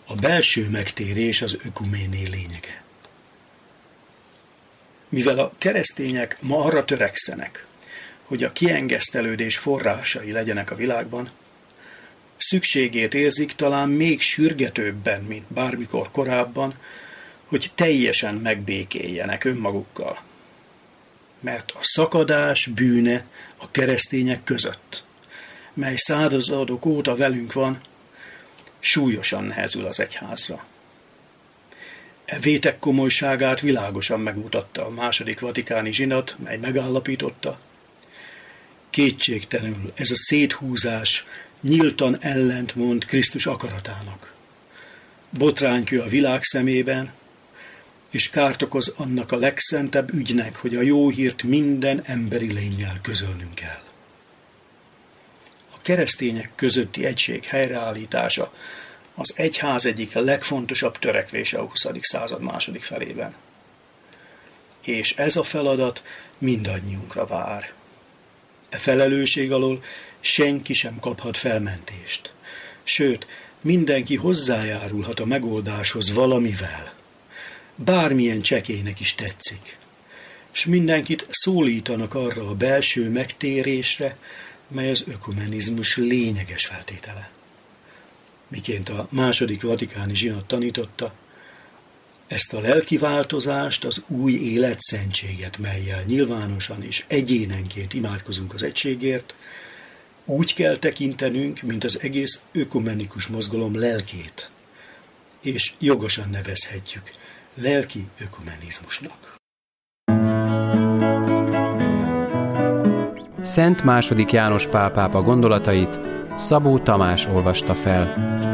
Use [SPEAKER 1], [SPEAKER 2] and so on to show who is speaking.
[SPEAKER 1] A belső megtérés az ökuméné lényege. Mivel a keresztények ma arra törekszenek, hogy a kiengesztelődés forrásai legyenek a világban, szükségét érzik talán még sürgetőbben, mint bármikor korábban, hogy teljesen megbékéljenek önmagukkal. Mert a szakadás bűne a keresztények között, mely századok óta velünk van, súlyosan nehezül az egyházra. E vétek komolyságát világosan megmutatta a második vatikáni zsinat, mely megállapította: kétségtelenül ez a széthúzás nyíltan ellentmond Krisztus akaratának. Botránykő a világ szemében, és kárt okoz annak a legszentebb ügynek, hogy a jó hírt minden emberi lénnyel közölnünk kell. A keresztények közötti egység helyreállítása az egyház egyik legfontosabb törekvése a 20. század második felében. És ez a feladat mindannyiunkra vár. E felelősség alól senki sem kaphat felmentést. Sőt, mindenki hozzájárulhat a megoldáshoz valamivel. Bármilyen csekélynek is tetszik. És mindenkit szólítanak arra a belső megtérésre, mely az ökumenizmus lényeges feltétele. Miként a második vatikáni zsinat tanította, ezt a lelki változást, az új életszentséget, mellyel nyilvánosan és egyénenként imádkozunk az egységért, úgy kell tekintenünk, mint az egész ökumenikus mozgalom lelkét, és jogosan nevezhetjük lelki ökumenizmusnak.
[SPEAKER 2] Szent II. János Pál pápa gondolatait Szabó Tamás olvasta fel.